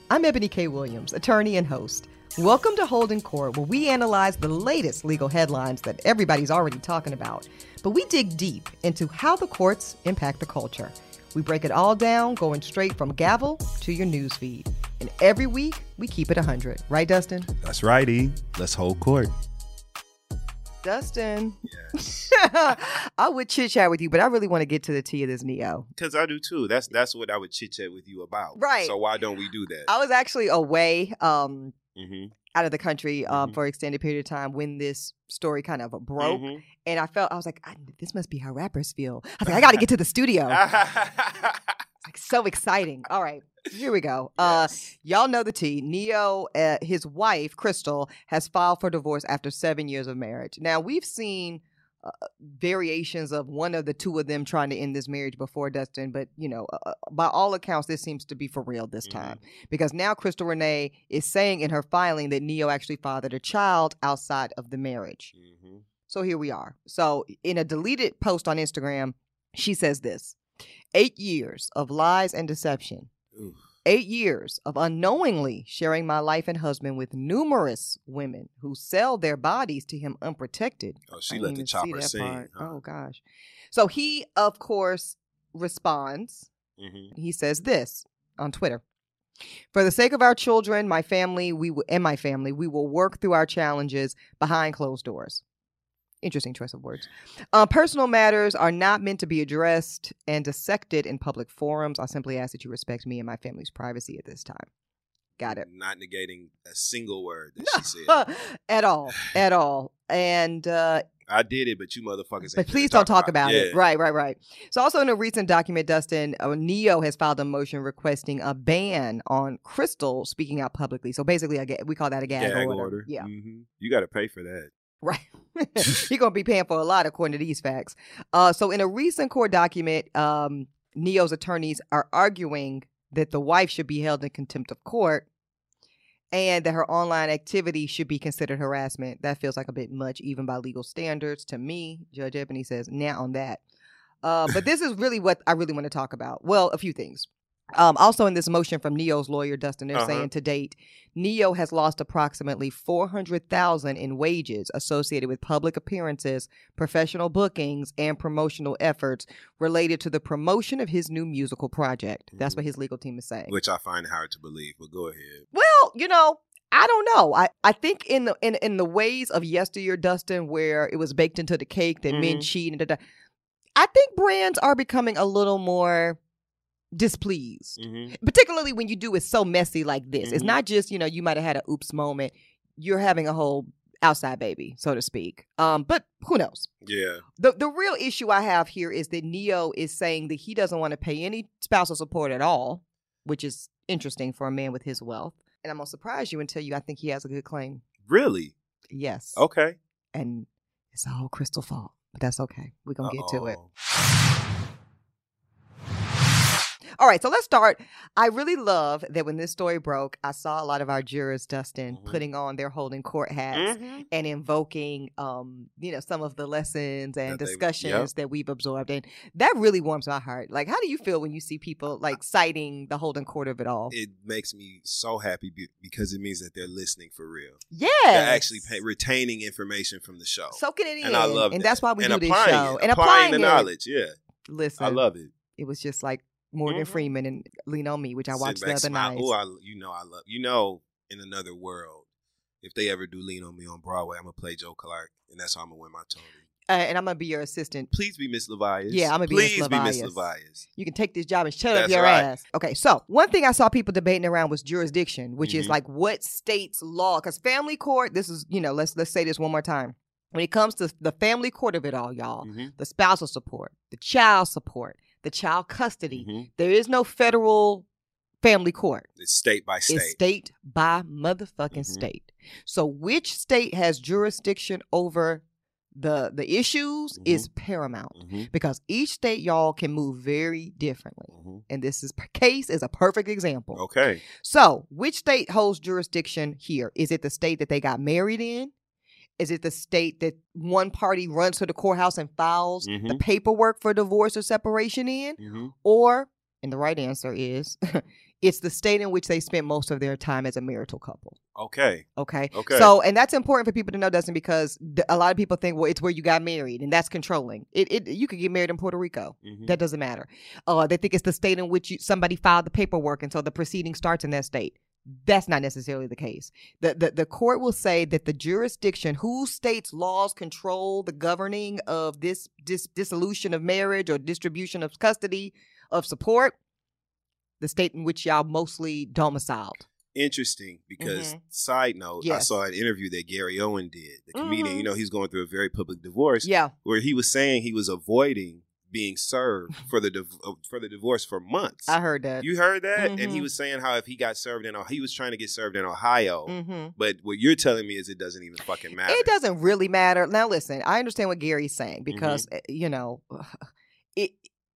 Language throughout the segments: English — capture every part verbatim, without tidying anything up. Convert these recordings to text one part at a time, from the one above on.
I'm Ebony K. Williams, attorney and host. Welcome to Holding Court, where we analyze the latest legal headlines that everybody's already talking about. But we dig deep into how the courts impact the culture. We break it all down, going straight from gavel to your newsfeed. And every week, we keep it one hundred. Right, Dustin? That's right, E. Let's hold court. Dustin. Yes. I would chit-chat with you, but I really want to get to the tea of this Neo. Because I do, too. That's that's what I would chit-chat with you about. Right. So why don't we do that? I was actually away um, mm-hmm. out of the country um, mm-hmm. for an extended period of time when this story kind of broke. Mm-hmm. And I felt, I was like, I, this must be how rappers feel. I was like, I got to get to the studio. Like, so exciting. All right, here we go. Yes. Uh, y'all know the tea. Neo, uh, his wife, Crystal, has filed for divorce after seven years of marriage. Now, we've seen uh, variations of one of the two of them trying to end this marriage before, Dustin. But, you know, uh, by all accounts, this seems to be for real this time. Mm-hmm. Because now Crystal Renee is saying in her filing that Neo actually fathered a child outside of the marriage. Mm-hmm. So here we are. So in a deleted post on Instagram, she says this. Eight years of lies and deception. Oof. Eight years of unknowingly sharing my life and husband with numerous women who sell their bodies to him unprotected. Oh, she let the chopper sing. Huh? Oh, gosh. So he, of course, responds. Mm-hmm. He says this on Twitter. For the sake of our children, my family, we w- and my family, we will work through our challenges behind closed doors. Interesting choice of words. Uh, personal matters are not meant to be addressed and dissected in public forums. I simply ask that you respect me and my family's privacy at this time. Got it. Not negating a single word that she said. At all. At all. And uh, I did it, but you motherfuckers But please don't talk about, about it. it. Right, right, right. So also in a recent document, Dustin, uh, Neo has filed a motion requesting a ban on Crystal speaking out publicly. So basically, a ga- we call that a gag, gag order. order. Yeah. Mm-hmm. You got to pay for that. Right. You're going to be paying for a lot according to these facts. Uh, so in a recent court document, um, Neo's attorneys are arguing that the wife should be held in contempt of court and that her online activity should be considered harassment. That feels like a bit much, even by legal standards. To me, Judge Ebony says, nah on that. Uh, but this is really what I really want to talk about. Well, a few things. Um, also in this motion from Neo's lawyer, Dustin, they're uh-huh. saying to date, Neo has lost approximately four hundred thousand dollars in wages associated with public appearances, professional bookings, and promotional efforts related to the promotion of his new musical project. Mm-hmm. That's what his legal team is saying. Which I find hard to believe, but go ahead. Well, you know, I don't know. I, I think in the in, in the ways of yesteryear, Dustin, where it was baked into the cake that mm-hmm. men cheat, and da, da, I think brands are becoming a little more displeased, mm-hmm. particularly when you do it so messy like this. Mm-hmm. It's not just, you know, you might have had an oops moment. You're having a whole outside baby, so to speak. Um, but who knows? Yeah. The the real issue I have here is that Neo is saying that he doesn't want to pay any spousal support at all, which is interesting for a man with his wealth. And I'm going to surprise you and tell you I think he has a good claim. Really? Yes. Okay. And it's all Crystal's fault, but that's okay. We're going to get to it. All right, so let's start. I really love that when this story broke, I saw a lot of our jurors, Dustin, mm-hmm. putting on their holding court hats mm-hmm. and invoking, um, you know, some of the lessons and that discussions they, yep. that we've absorbed. And that really warms my heart. Like, how do you feel when you see people, like, citing the holding court of it all? It makes me so happy be- because it means that they're listening for real. Yeah. They're actually pay- retaining information from the show. Soaking it in. And I love And that. that's why we and do this show. It, and applying, applying the it. knowledge, yeah. Listen. I love it. It was just like Morgan mm-hmm. Freeman and Lean on Me, which I watched the other smile. night. Oh, I, you know I love. You know, in another world, if they ever do Lean on Me on Broadway, I'm gonna play Joe Clark, and that's how I'm gonna win my Tony. Uh, and I'm gonna be your assistant. Please be Miss Levias. Yeah, I'm gonna be Please Miss Levias. be Miss Levias. You can take this job and shut that's up your right. ass. Okay, so one thing I saw people debating around was jurisdiction, which mm-hmm. is like what state's law. Because family court, this is, you know, let's let's say this one more time. When it comes to the family court of it all, y'all, mm-hmm. the spousal support, the child support, the child custody, mm-hmm. there is no federal family court. It's state by state. It's state by motherfucking mm-hmm. state. So which state has jurisdiction over the the issues mm-hmm. is paramount mm-hmm. because each state, y'all, can move very differently. Mm-hmm. And this is case is a perfect example. Okay. So which state holds jurisdiction here? Is it the state that they got married in? Is it the state that one party runs to the courthouse and files mm-hmm. the paperwork for divorce or separation in? Mm-hmm. Or, and the right answer is, It's the state in which they spent most of their time as a marital couple. Okay. Okay. Okay. So, and that's important for people to know, Dustin, because th- a lot of people think, well, it's where you got married, and that's controlling. It, it you could get married in Puerto Rico. Mm-hmm. That doesn't matter. Uh, they think it's the state in which you, somebody filed the paperwork, and so the proceeding starts in that state. That's not necessarily the case. The, the the court will say that the jurisdiction, whose state's laws control the governing of this dis- dissolution of marriage or distribution of custody of support, the state in which y'all mostly domiciled. Interesting, because mm-hmm. side note, yes. I saw an interview that Gary Owen did, the comedian. Mm-hmm. You know, he's going through a very public divorce. Yeah, where he was saying he was avoiding being served for the div- for the divorce for months. I heard that. You heard that? Mm-hmm. And he was saying how if he got served in, he was trying to get served in Ohio. Mm-hmm. But what you're telling me is it doesn't even fucking matter. It doesn't really matter. Now, listen, I understand what Gary's saying because mm-hmm. you know, it.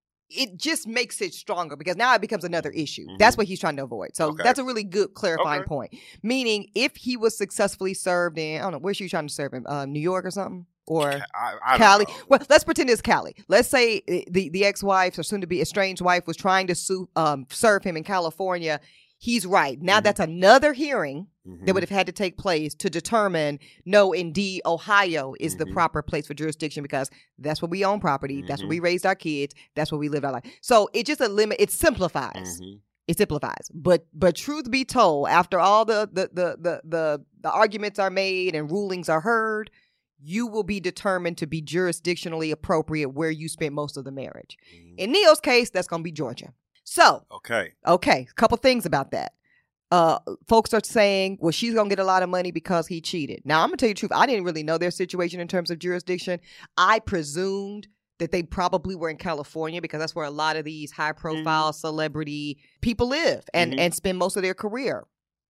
It just makes it stronger because now it becomes another issue. Mm-hmm. That's what he's trying to avoid. So okay. that's a really good clarifying okay. point. Meaning, if he was successfully served in, I don't know, where's she trying to serve him? Uh, New York or something? Or I, I Cali? Don't know. Well, let's pretend it's Cali. Let's say the, the ex-wife or soon-to-be estranged wife was trying to sue, um, serve him in California. He's right. Now mm-hmm. that's another hearing mm-hmm. that would have had to take place to determine, no, indeed, Ohio is mm-hmm. the proper place for jurisdiction because that's where we own property. Mm-hmm. That's where we raised our kids. That's where we lived our life. So it just a limit. It simplifies. Mm-hmm. It simplifies. But but truth be told, after all the the, the the the the arguments are made and rulings are heard, you will be determined to be jurisdictionally appropriate where you spent most of the marriage. Mm-hmm. In Neo's case, that's going to be Georgia. So, okay. Okay. A couple things about that. Uh, folks are saying, well, she's going to get a lot of money because he cheated. Now, I'm going to tell you the truth. I didn't really know their situation in terms of jurisdiction. I presumed that they probably were in California because that's where a lot of these high profile mm-hmm. celebrity people live and, mm-hmm. and spend most of their career.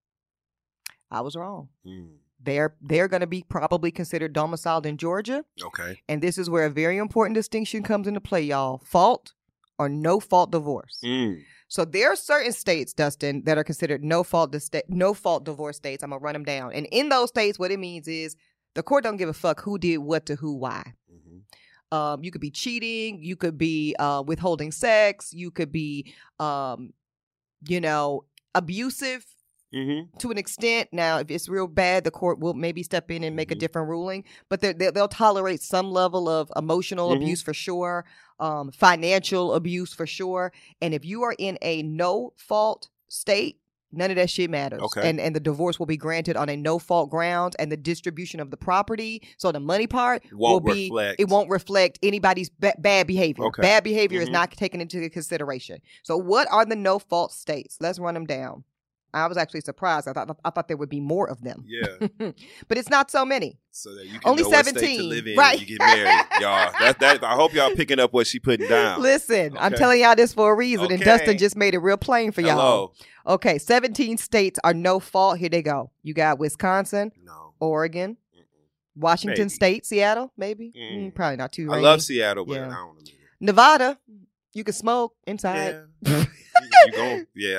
I was wrong. Mm. They're they're going to be probably considered domiciled in Georgia. Okay. And this is where a very important distinction comes into play, y'all. Fault or no fault divorce. Mm. So there are certain states, Dustin, that are considered no fault dis- no fault divorce states. I'm gonna run them down. And in those states, what it means is the court don't give a fuck who did what to who, why. Mm-hmm. Um, you could be cheating, you could be uh, withholding sex, you could be, um, you know, abusive. Mm-hmm. To an extent. Now, if it's real bad, the court will maybe step in and make mm-hmm. a different ruling. But they, they'll tolerate some level of emotional mm-hmm. abuse for sure, um, financial abuse for sure. And if you are in a no-fault state, none of that shit matters. Okay. And and the divorce will be granted on a no-fault ground, and the distribution of the property, so the money part won't will be, reflect. it won't reflect anybody's ba- bad behavior. Okay. Bad behavior mm-hmm. is not taken into consideration. So what are the no-fault states? Let's run them down. I was actually surprised. I thought I thought there would be more of them. Yeah, but it's not so many. So that you can only know seventeen. What state to live in right? When you get married, y'all. That, that I hope y'all picking up what she putting down. Listen, okay. I'm telling y'all this for a reason, okay. and Dustin just made it real plain for y'all. Hello. Okay, seventeen states are no fault. Here they go. You got Wisconsin, no, Oregon, Mm-mm. Washington maybe. State, Seattle, maybe. Mm. Mm, probably not too. I rainy. love Seattle, but yeah. I don't want to live there. Nevada, you can smoke inside. Yeah. you gon' yeah.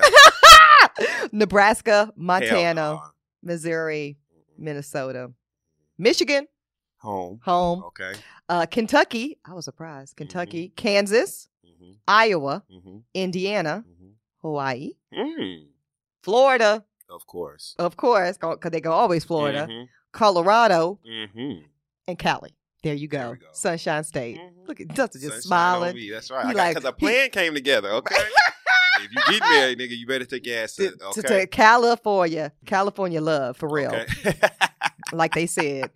Nebraska, Montana, no. Missouri, Minnesota, Michigan, home, home. Okay. Uh, Kentucky, I was surprised. Kentucky, mm-hmm. Kansas, mm-hmm. Iowa, mm-hmm. Indiana, mm-hmm. Hawaii, mm. Florida, of course, of course, because they go always Florida, mm-hmm. Colorado, mm-hmm. and Cali. There you go. We go. Sunshine State. Mm-hmm. Look at Dustin just Sunshine smiling. On me. That's right. Because like, a plan he, came together. Okay. If you get married, nigga, you better take your ass to, to, okay? to, to California. California love, for real. Okay. Like they said.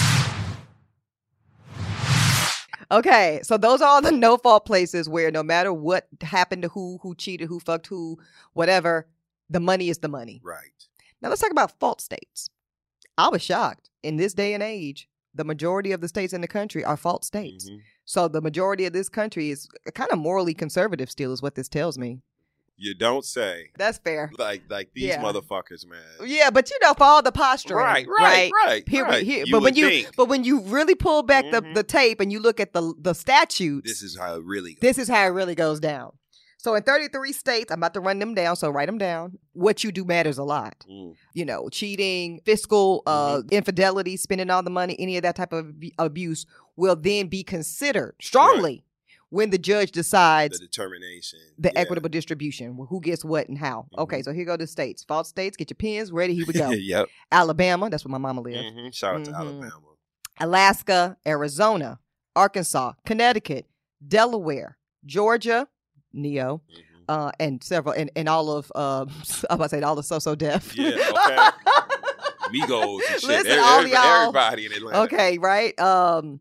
Okay, so those are all the no-fault places where no matter what happened to who, who cheated, who fucked who, whatever, the money is the money. Right. Now let's talk about fault states. I was shocked. In this day and age, the majority of the states in the country are fault states. Mm-hmm. So the majority of this country is kind of morally conservative still is what this tells me. You don't say. That's fair. Like like these yeah. motherfuckers, man. Yeah, but you know, for all the posturing. Right, right, right. right, here, right. Here, you but when you think. but when you really pull back mm-hmm. the, the tape and you look at the the statutes. This is how it really goes. This is how it really goes down. So in thirty-three states, I'm about to run them down, so write them down. What you do matters a lot. Mm. You know, cheating, fiscal uh, mm-hmm. infidelity, spending all the money, any of that type of abuse will then be considered strongly. Right. when the judge decides the determination, the yeah. equitable distribution, who gets what and how. Mm-hmm. Okay, so here go the states. Fault states, get your pens ready. Here we go. Yep. Alabama, that's where my mama lives. Mm-hmm. Shout out mm-hmm. to Alabama. Alaska, Arizona, Arkansas, Connecticut, Delaware, Georgia, Neo, mm-hmm. uh, and several, and, and all of, uh, I'm about to say all the so-so deaf. Yeah, okay. Migos and shit. Listen, Every, all everybody, y'all. everybody in Atlanta. Okay, right? Um,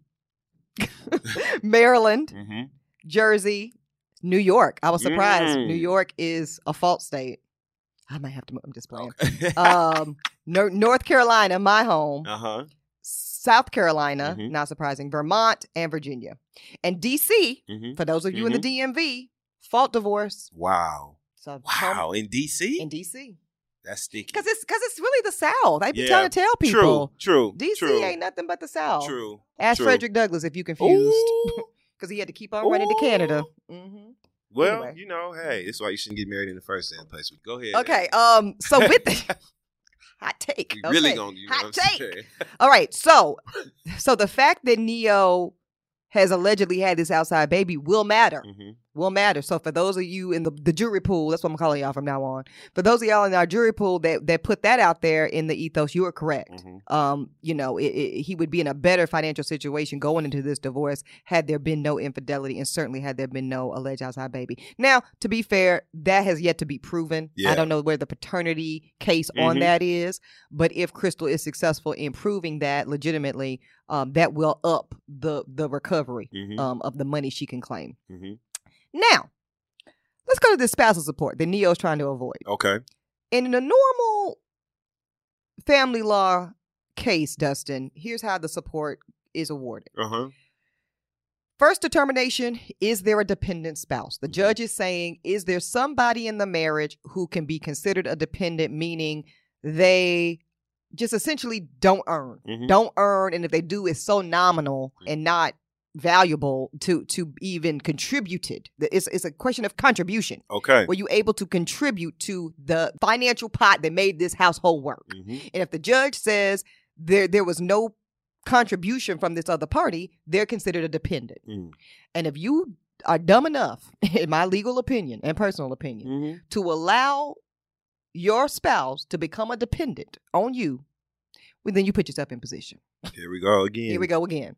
Maryland, mm-hmm. Jersey, New York. I was surprised. Mm. New York is a fault state. I might have to. I'm just playing. Okay. um, no, North Carolina, my home. Uh huh. South Carolina, mm-hmm. not surprising. Vermont and Virginia, and D C. Mm-hmm. For those of you mm-hmm. in the D M V, fault divorce. Wow. So wow. In D C. In D C. That's sticky. Because it's because it's really the South. I be yeah. trying to tell people. True. True. D C true. ain't nothing but the South. True. Ask true. Frederick Douglass if you confused. Because he had to keep on Ooh. running to Canada. Mm-hmm. Well, anyway. you know, hey, that's why you shouldn't get married in the first place. Go ahead. Okay. Um. So with the hot take, we okay. really gonna you know hot take. All right. So, so the fact that Neo has allegedly had this outside baby will matter. Mm-hmm. Will matter. So for those of you in the, the jury pool, that's what I'm calling y'all from now on. For those of y'all in our jury pool that, that put that out there in the ethos, you are correct. Mm-hmm. Um, you know, it, it, he would be in a better financial situation going into this divorce had there been no infidelity, and certainly had there been no alleged outside baby. Now, to be fair, that has yet to be proven. Yeah. I don't know where the paternity case mm-hmm. on that is, but if Crystal is successful in proving that legitimately, um, that will up the the recovery mm-hmm. um, of the money she can claim. Mm-hmm. Now, let's go to the spousal support that Neo's trying to avoid. Okay. In a normal family law case, Dustin, here's how the support is awarded. Uh-huh. First determination, is there a dependent spouse? The judge is saying, is there somebody in the marriage who can be considered a dependent, meaning they just essentially don't earn. Mm-hmm. Don't earn, and if they do, it's so nominal and not valuable to to even contributed. It's it's a question of contribution. Okay. Were you able to contribute to the financial pot that made this household work? Mm-hmm. And if the judge says there there was no contribution from this other party, they're considered a dependent. Mm. And if you are dumb enough, in my legal opinion and personal opinion, mm-hmm. to allow your spouse to become a dependent on you, well, then you put yourself in position. Here we go again. Here we go again.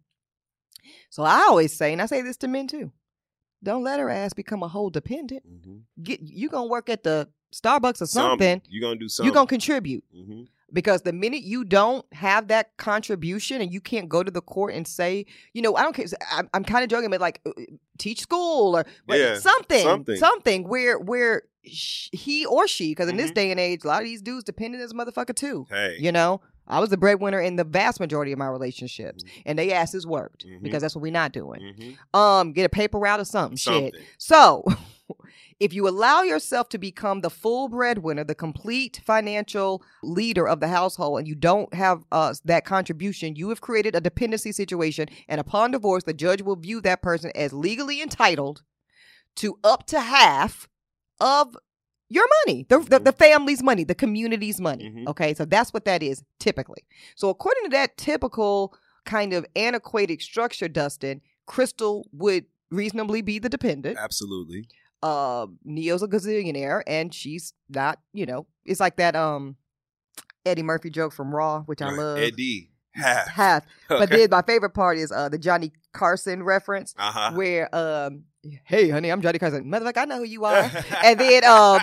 So I always say, and I say this to men too, don't let her ass become a whole dependent. Mm-hmm. Get you gonna work at the Starbucks or something. You're gonna do something. You're gonna contribute. Mm-hmm. Because the minute you don't have that contribution and you can't go to the court and say, you know, I don't care. I'm, I'm kind of joking, but like teach school or yeah, something, something, something where where sh- he or she, because in mm-hmm. this day and age, a lot of these dudes dependent as a motherfucker too. Hey, you know, I was the breadwinner in the vast majority of my relationships, mm-hmm. and they asses worked mm-hmm. because that's what we're not doing. Mm-hmm. Um, get a paper route or something, something. Shit. So. If you allow yourself to become the full breadwinner, the complete financial leader of the household, and you don't have uh, that contribution, you have created a dependency situation. And upon divorce, the judge will view that person as legally entitled to up to half of your money, the, mm-hmm. the, the family's money, the community's money. Mm-hmm. Okay, so that's what that is typically. So according to that typical kind of antiquated structure, Dustin, Crystal would reasonably be the dependent. Absolutely. Uh, Neo's a gazillionaire, and she's not, you know, it's like that um Eddie Murphy joke from Raw, which I love. Eddie. Half. Half. Okay. But then my favorite part is uh the Johnny Carson reference, uh-huh. where, um, hey, honey, I'm Johnny Carson. Motherfucker, I know who you are. And then, um,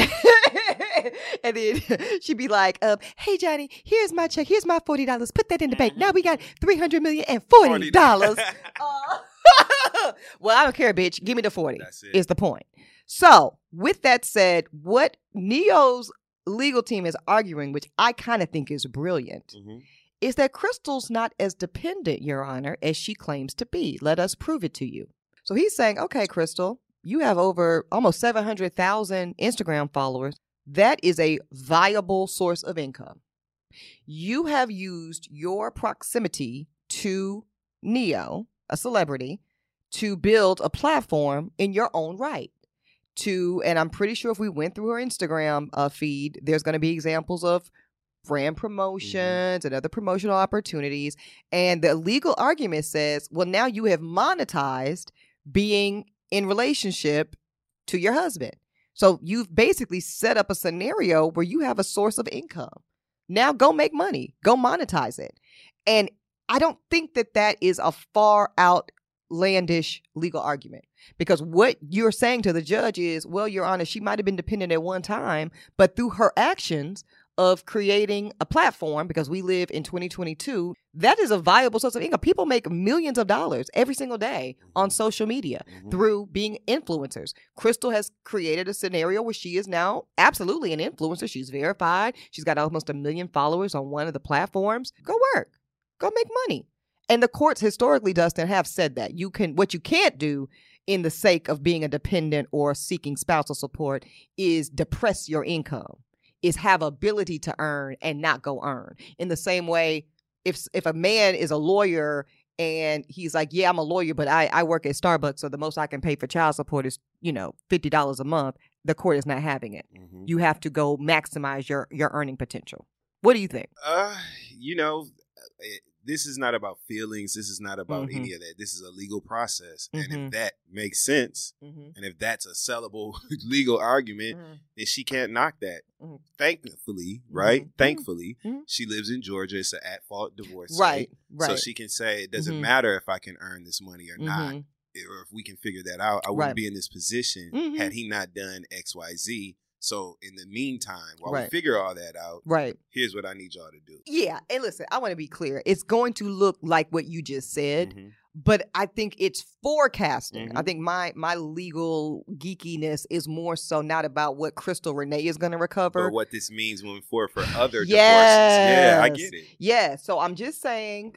and then she'd be like, um, hey, Johnny, here's my check. Here's my forty dollars. Put that in the bank. Now we got three hundred million dollars and forty dollars. uh, well, I don't care, bitch. Give me the forty. That's it. Is the point. So, with that said, what Neo's legal team is arguing, which I kind of think is brilliant, mm-hmm. is that Crystal's not as dependent, Your Honor, as she claims to be. Let us prove it to you. So he's saying, okay, Crystal, you have over almost seven hundred thousand Instagram followers. That is a viable source of income. You have used your proximity to Neo, a celebrity, to build a platform in your own right. To, and I'm pretty sure if we went through her Instagram uh, feed, there's going to be examples of brand promotions mm-hmm. and other promotional opportunities. And the legal argument says, well, now you have monetized being in relationship to your husband. So you've basically set up a scenario where you have a source of income. Now go make money, go monetize it. And I don't think that that is a far outlandish legal argument, because what you're saying to the judge is, well, Your Honor, she might have been dependent at one time, but through her actions of creating a platform, because we live in twenty twenty-two, that is a viable source of income. People make millions of dollars every single day on social media mm-hmm. through being influencers. Crystal has created a scenario where she is now absolutely an influencer. She's verified. She's got almost a million followers on one of the platforms. Go work. Go make money. And the courts historically, Dustin, have said that you can, what you can't do in the sake of being a dependent or seeking spousal support is depress your income, is have ability to earn and not go earn. In the same way, if if a man is a lawyer and he's like, yeah, I'm a lawyer, but I, I work at Starbucks, so the most I can pay for child support is, you know, fifty dollars a month, the court is not having it. Mm-hmm. You have to go maximize your, your earning potential. What do you think? Uh, you know, it, this is not about feelings. This is not about mm-hmm. any of that. This is a legal process. Mm-hmm. And if that makes sense, mm-hmm. and if that's a sellable legal argument, mm-hmm. then she can't knock that. Mm-hmm. Thankfully, right? Mm-hmm. Thankfully, mm-hmm. she lives in Georgia. It's an at-fault divorce. Right, right. So she can say, it doesn't mm-hmm. matter if I can earn this money or mm-hmm. not. Or if we can figure that out, I wouldn't right. be in this position mm-hmm. had he not done X, Y, Z. So in the meantime, while right. we figure all that out, right. here's what I need y'all to do. Yeah. And listen, I want to be clear. It's going to look like what you just said, mm-hmm. but I think it's forecasting. Mm-hmm. I think my my legal geekiness is more so not about what Crystal Renee is going to recover. But what this means moving forward for other yes. divorces. Yeah, I get it. Yeah. So I'm just saying,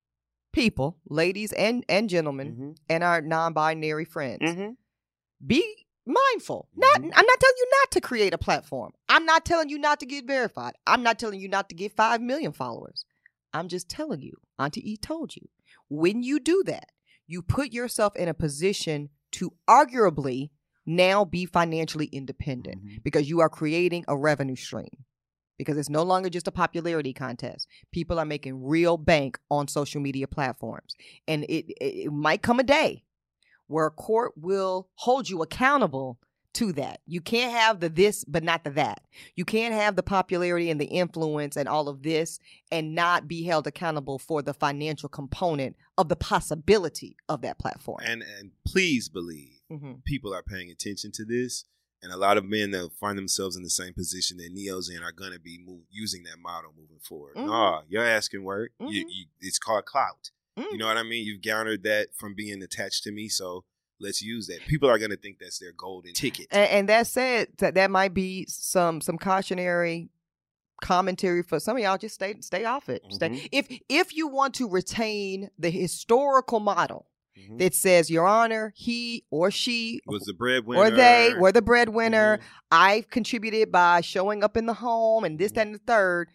people, ladies and, and gentlemen, mm-hmm. and our non-binary friends, mm-hmm. be mindful. Not, mm-hmm. I'm not telling you not to create a platform. I'm not telling you not to get verified. I'm not telling you not to get five million followers. I'm just telling you, Auntie E told you, when you do that, you put yourself in a position to arguably now be financially independent mm-hmm. because you are creating a revenue stream. Because it's no longer just a popularity contest. People are making real bank on social media platforms. And it, it, it might come a day where a court will hold you accountable to that. You can't have the this, but not the that. You can't have the popularity and the influence and all of this and not be held accountable for the financial component of the possibility of that platform. And and please believe mm-hmm. people are paying attention to this. And a lot of men that find themselves in the same position that Neo's in are going to be move, using that model moving forward. Mm-hmm. Nah, your ass can work. Mm-hmm. You, you, it's called clout. Mm. You know what I mean? You've garnered that from being attached to me, so let's use that. People are going to think that's their golden ticket. And, and that said, that that might be some some cautionary commentary for some of y'all. Just stay stay off it. Mm-hmm. Stay. If if you want to retain the historical model mm-hmm. that says, Your Honor, he or she was the breadwinner, or they were the breadwinner. Mm-hmm. I've contributed by showing up in the home and this, mm-hmm. that, and the third.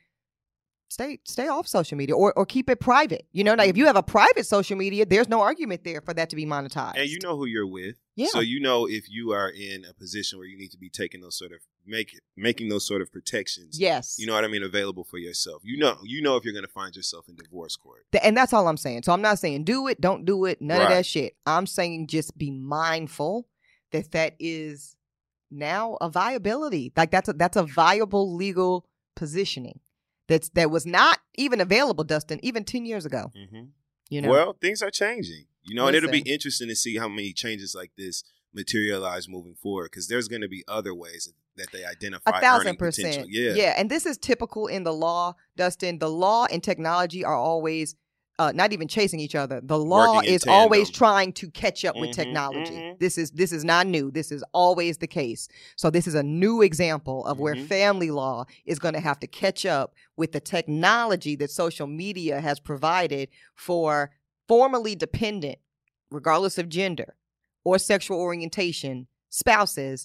Stay stay off social media or, or keep it private. You know, like if you have a private social media, there's no argument there for that to be monetized. And you know who you're with. Yeah. So you know if you are in a position where you need to be taking those sort of make making those sort of protections. Yes. You know what I mean? Available for yourself. You know, you know if you're going to find yourself in divorce court. And that's all I'm saying. So I'm not saying do it, don't do it, none right. of that shit. I'm saying just be mindful that that is now a viability. Like that's a, that's a viable legal positioning. That's that was not even available, Dustin, even ten years ago. Mm-hmm. You know, well, things are changing. You know, Listen. and it'll be interesting to see how many changes like this materialize moving forward, because there's going to be other ways that they identify a thousand earning percent. potential. Yeah, yeah, and this is typical in the law, Dustin. The law and technology are always uh, not even chasing each other. The law is tandem. always trying to catch up mm-hmm, with technology. Mm-hmm. This is this is not new. This is always the case. So this is a new example of mm-hmm. where family law is going to have to catch up with the technology that social media has provided for formerly dependent, regardless of gender or sexual orientation, spouses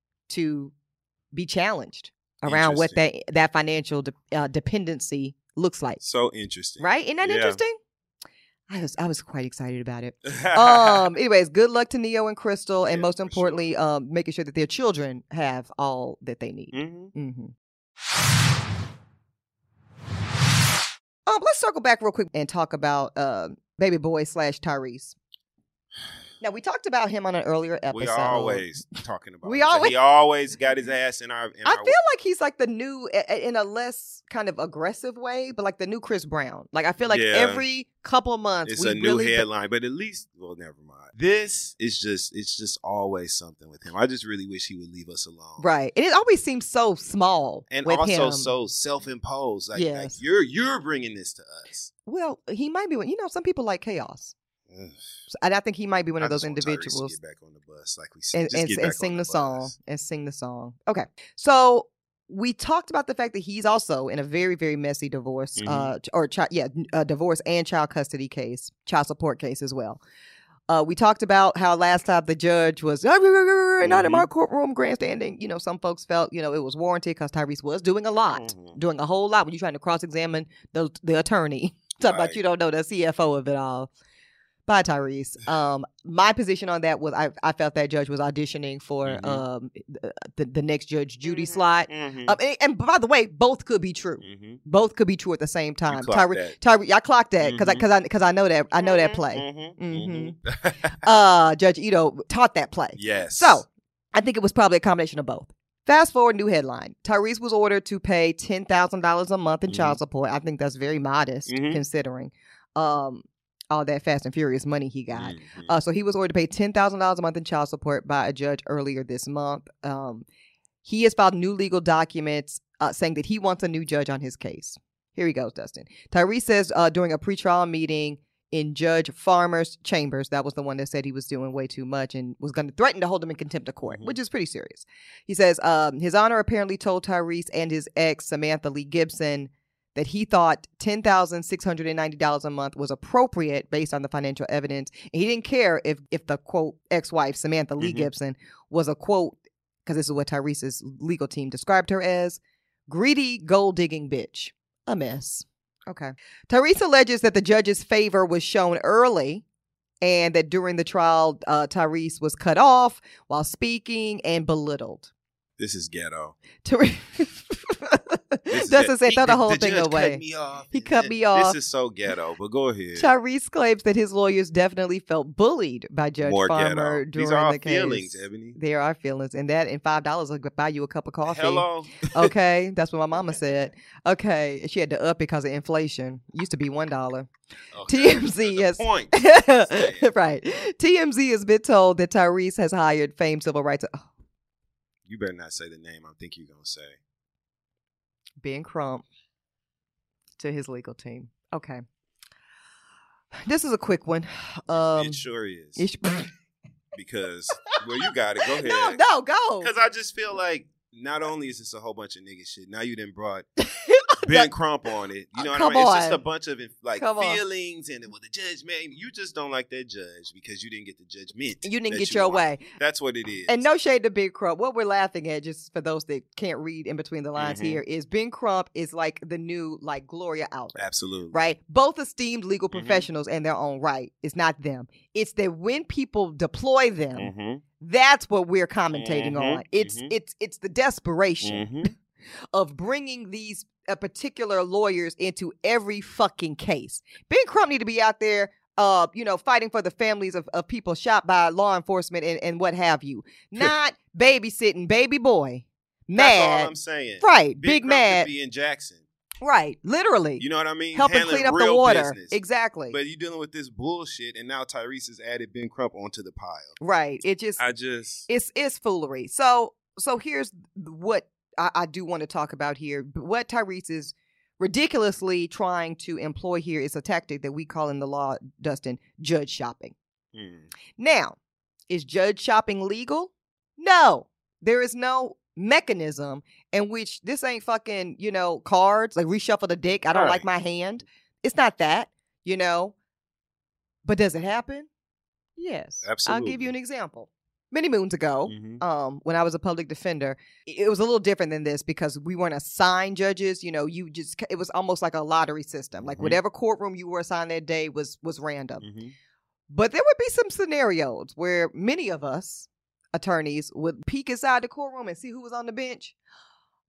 to be challenged around what that that financial de- uh, dependency looks like. So interesting. Right? Isn't that yeah. interesting? I was I was quite excited about it. um, anyways, good luck to Neo and Crystal, and yeah, most importantly, sure. um, making sure that their children have all that they need. Mm-hmm. Mm-hmm. Um, let's circle back real quick and talk about uh, baby boy slash Tyrese. Now, we talked about him on an earlier episode. We always talking about we him. Always, he always got his ass in our... In I our, feel like he's like the new, in a less kind of aggressive way, but like the new Chris Brown. Like, I feel like yeah, every couple of months... It's we a new really headline, but at least... Well, never mind. This is just... It's just always something with him. I just really wish he would leave us alone. Right. And it always seems so small and with also him. so self-imposed. Like, yes. like, you're you're bringing this to us. Well, he might be... You know, some people like chaos. And I think he might be one I of those just want individuals. Tyrese to get back on the bus, like we said, and, just and, get and back sing on the, the song bus. and sing the song. Okay, so we talked about the fact that he's also in a very, very messy divorce, mm-hmm. uh, or chi- yeah, a divorce and child custody case, child support case as well. Uh, we talked about how last time the judge was not mm-hmm. in my courtroom grandstanding. You know, some folks felt, you know, it was warranted because Tyrese was doing a lot, mm-hmm. doing a whole lot when you're trying to cross-examine the the attorney. Talk right. about you don't know the C F O of it all. Bye, Tyrese. Um, my position on that was I, I felt that judge was auditioning for mm-hmm. um the, the next Judge Judy mm-hmm. slot. Mm-hmm. Um, and, and by the way, both could be true. Mm-hmm. Both could be true at the same time. Tyrese, Tyrese, I clocked that because mm-hmm. I because I because I know that I know that play. Mm-hmm. Mm-hmm. uh, Judge Ito taught that play. Yes. So I think it was probably a combination of both. Fast forward, new headline. Tyrese was ordered to pay ten thousand dollars a month in mm-hmm. child support. I think that's very modest mm-hmm. considering. Um. all that Fast and Furious money he got. Mm-hmm. Uh, so he was ordered to pay ten thousand dollars a month in child support by a judge earlier this month. Um, he has filed new legal documents uh, saying that he wants a new judge on his case. Here he goes, Dustin. Tyrese says uh, during a pretrial meeting in Judge Farmer's chambers, that was the one that said he was doing way too much and was going to threaten to hold him in contempt of court, mm-hmm. which is pretty serious. He says um, his Honor apparently told Tyrese and his ex, Samantha Lee Gibson, that he thought ten thousand six hundred ninety dollars a month was appropriate based on the financial evidence. And he didn't care if, if the, quote, ex-wife, Samantha Lee mm-hmm. Gibson, was a, quote, because this is what Tyrese's legal team described her as, greedy, gold-digging bitch. A mess. Okay. Tyrese alleges that the judge's favor was shown early and that during the trial, uh, Tyrese was cut off while speaking and belittled. This is ghetto. Tyrese... Dustin said, throw the whole the thing away. Cut me off. He cut me off. This is so ghetto, but go ahead. Tyrese claims that his lawyers definitely felt bullied by Judge More Farmer ghetto. during These are the case. feelings, Ebony. There are feelings. And that and five dollars will buy you a cup of coffee. Hello. Okay. That's what my mama said. Okay. She had to up it because of inflation. It used to be one dollar. Okay. T M Z has... point. Right. T M Z has been told that Tyrese has hired famed civil rights... Oh. You better not say the name I think you're going to say. Ben Crump to his legal team. Okay. This is a quick one. Um, it sure is. It sh- because, well, you got it. Go ahead. No, no, go. Because I just feel like not only is this a whole bunch of nigga shit, now you done brought Ben Crump on it. You know what I mean? On. It's just a bunch of like Come feelings on. And well, the judge, man, you just don't like that judge because you didn't get the judgment. You didn't get you your want. way. That's what it is. And no shade to Ben Crump. What we're laughing at, just for those that can't read in between the lines mm-hmm. here, is Ben Crump is like the new like Gloria Albert. Absolutely. Right? Both esteemed legal mm-hmm. professionals in their own right. It's not them. It's that when people deploy them, mm-hmm. that's what we're commentating mm-hmm. on. It's mm-hmm. it's it's the desperation mm-hmm. of bringing these uh, particular lawyers into every fucking case. Ben Crump need to be out there, uh, you know, fighting for the families of, of people shot by law enforcement and, and what have you. Not babysitting baby boy. Mad. That's all I'm saying. Right. Ben Big Crump mad. could be in Jackson. Right. Literally. You know what I mean? Helping Handling clean up real the water. Business. Exactly. But you're dealing with this bullshit, and now Tyrese has added Ben Crump onto the pile. Right. It just. I just. It's it's foolery. So so here's what I, I do want to talk about here. What Tyrese is ridiculously trying to employ here is a tactic that we call in the law, Dustin, judge shopping. Hmm. Now, is judge shopping legal? No. There is no mechanism in which this ain't fucking, you know, cards, like reshuffle the deck. I don't right. like my hand. It's not that, you know. But does it happen? Yes. Absolutely. I'll give you an example. Many moons ago, mm-hmm. um, when I was a public defender, it was a little different than this because we weren't assigned judges. You know, you just, it was almost like a lottery system. Like mm-hmm. whatever courtroom you were assigned that day was was random. Mm-hmm. But there would be some scenarios where many of us attorneys would peek inside the courtroom and see who was on the bench.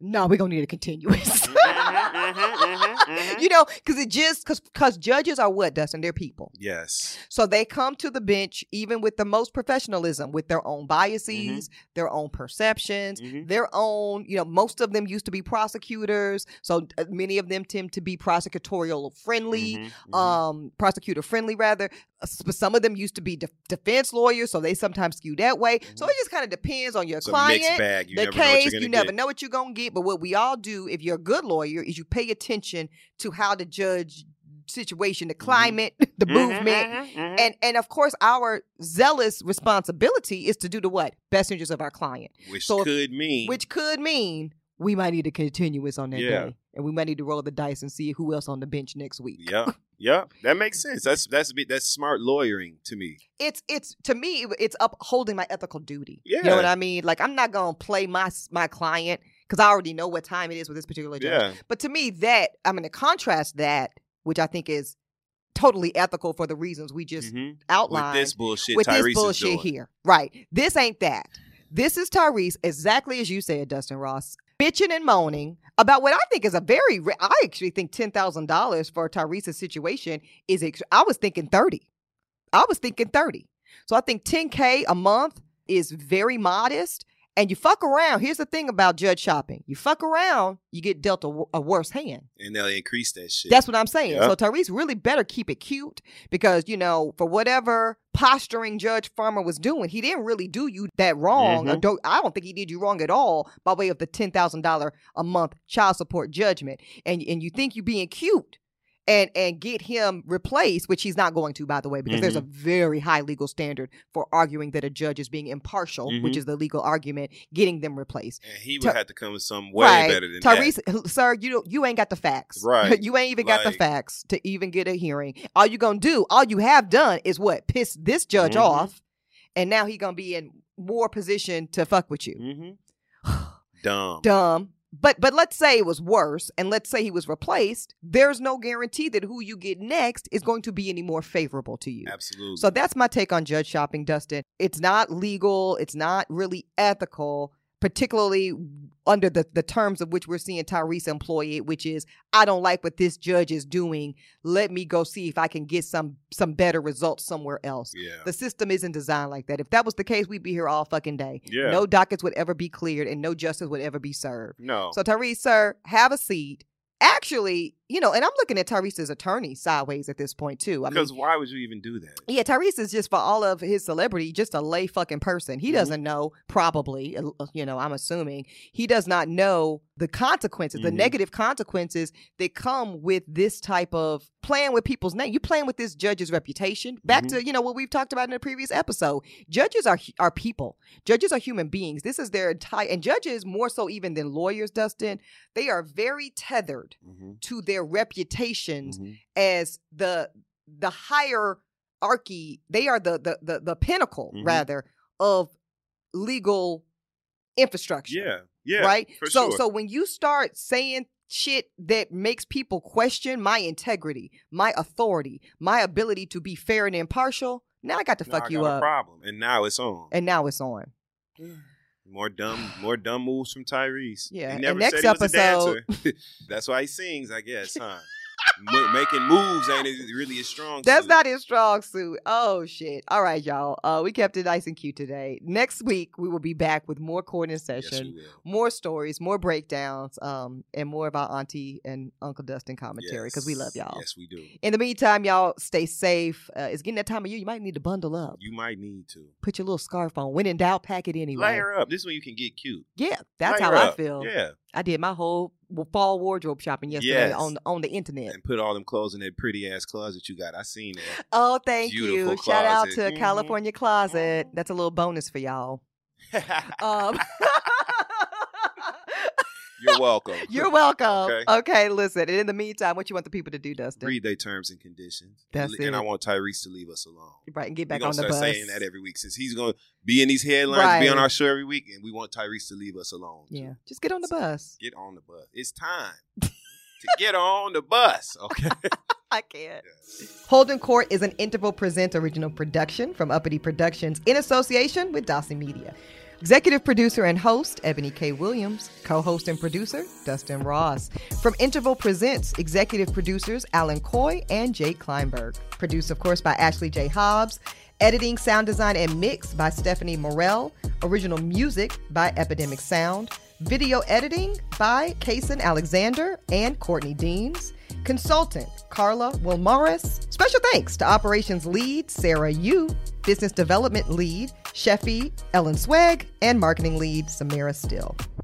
no, we're going to need a continuous. mm-hmm, mm-hmm, mm-hmm. You know, because it just, because because judges are what, Dustin? They're people. Yes. So they come to the bench, even with the most professionalism, with their own biases, mm-hmm. their own perceptions, mm-hmm. their own, you know, most of them used to be prosecutors. So many of them tend to be prosecutorial friendly, mm-hmm, mm-hmm. um, prosecutor friendly rather. Some of them used to be de- defense lawyers, so they sometimes skew that way. Mm-hmm. So it just kind of depends on your it's client, a mixed bag. You the never case. Know you get. never know what you're going to get. But what we all do, if you're a good lawyer, is you pay attention to how the judge situation, the climate, mm-hmm. the movement. Mm-hmm, mm-hmm. And, and of course, our zealous responsibility is to do the what? Best interest of our client. Which so could if, mean. Which could mean we might need a continuous on that yeah. day. And we might need to roll the dice and see who else on the bench next week. Yeah, yeah, that makes sense. That's that's that's smart lawyering to me. It's it's to me it's upholding my ethical duty. Yeah. You know what I mean? Like I'm not gonna play my my client because I already know what time it is with this particular judge. Yeah. But to me, that I'm gonna contrast that, which I think is totally ethical for the reasons we just mm-hmm. outlined. With this bullshit, with Tyrese this bullshit is doing. Here, right? This ain't that. This is Tyrese, exactly as you said, Dustin Ross, bitching and moaning about what I think is a very, I actually think ten thousand dollars for Tyrese's situation is, I was thinking thirty. I was thinking thirty. So I think ten K a month is very modest. And you fuck around. Here's the thing about judge shopping. You fuck around, you get dealt a, a worse hand. And they'll increase that shit. That's what I'm saying. Yep. So Tyrese really better keep it cute because, you know, for whatever posturing Judge Farmer was doing, he didn't really do you that wrong. Mm-hmm. Or don't, I don't think he did you wrong at all by way of the ten thousand dollars a month child support judgment. And, and you think you being cute. And and get him replaced, which he's not going to, by the way, because mm-hmm. there's a very high legal standard for arguing that a judge is being impartial, mm-hmm. which is the legal argument, getting them replaced. And he would Ta- have to come with something way right. better than Tyrese, that. Sir, you don't, you ain't got the facts. Right. You ain't even like, got the facts to even get a hearing. All you gonna do, all you have done is what? Piss this judge mm-hmm. off, and now he gonna be in more position to fuck with you. Mm-hmm. Dumb. Dumb. But but let's say it was worse, and let's say he was replaced. There's no guarantee that who you get next is going to be any more favorable to you. Absolutely. So that's my take on judge shopping, Dustin. It's not legal. It's not really ethical, particularly under the, the terms of which we're seeing Tyrese employ it, which is, I don't like what this judge is doing. Let me go see if I can get some some better results somewhere else. Yeah. The system isn't designed like that. If that was the case, we'd be here all fucking day. Yeah. No dockets would ever be cleared and no justice would ever be served. No. So Tyrese, sir, have a seat. Actually, you know, and I'm looking at Tyrese's attorney sideways at this point, too. I because mean, why would you even do that? Yeah, Tyrese is just, for all of his celebrity, just a lay fucking person. He mm-hmm. doesn't know, probably, you know, I'm assuming, he does not know the consequences, mm-hmm. the negative consequences that come with this type of playing with people's name. You playing with this judge's reputation. Back mm-hmm. to, you know, what we've talked about in a previous episode. Judges are are people. Judges are human beings. This is their entire, and judges more so even than lawyers, Dustin, they are very tethered mm-hmm. to their reputations mm-hmm. as the the hierarchy. They are the the the, the pinnacle, mm-hmm. rather, of legal infrastructure. Yeah. Yeah. Right? For so sure. so when you start saying shit that makes people question my integrity, my authority, my ability to be fair and impartial, now I got to now fuck I you got up. A problem. And now it's on. And now it's on. More dumb, more dumb moves from Tyrese. Yeah. He never and next said he was episode, a dancer. That's why he sings, I guess, huh? M- making moves ain't really a strong That's suit. not his strong suit. Oh, shit. All right, y'all. Uh, we kept it nice and cute today. Next week, we will be back with more court in session, yes, more stories, more breakdowns, um, and more of our Auntie and Uncle Dustin commentary because yes. we love y'all. Yes, we do. In the meantime, y'all stay safe. Uh, it's getting that time of year. You might need to bundle up. You might need to. Put your little scarf on. When in doubt, pack it anyway. Layer up. This is when you can get cute. Yeah, that's Layer how up. I feel. Yeah. I did my whole fall wardrobe shopping yesterday yes. on on the internet. And put all them clothes in that pretty ass closet you got. I seen that. Oh, thank Beautiful you. closet. Shout out to mm-hmm. California Closet. That's a little bonus for y'all. um, You're welcome. You're welcome. Okay. okay, listen. And in the meantime, what you want the people to do, Dustin? Read their terms and conditions. That's and, it. And I want Tyrese to leave us alone. Right, and get back We're on the start bus. saying that every week since he's going to be in these headlines, right. be on our show every week, and we want Tyrese to leave us alone. Yeah, too. just get on the bus. Get on the bus. It's time to get on the bus. Okay. I can't. Yeah. Holden Court is an Interval Presents original production from Uppity Productions in association with Dawson Media. Executive producer and host, Ebony K. Williams. Co-host and producer, Dustin Ross. From Interval Presents, executive producers, Alan Coy and Jake Kleinberg. Produced, of course, by Ashley J. Hobbs. Editing, sound design, and mix by Stephanie Morell. Original music by Epidemic Sound. Video editing by Kason Alexander and Courtney Deans. Consultant, Carla Wilmaris. Special thanks to Operations Lead, Sarah Yu. Business Development Lead, Sheffy Ellen Swag. And Marketing Lead, Samira Still.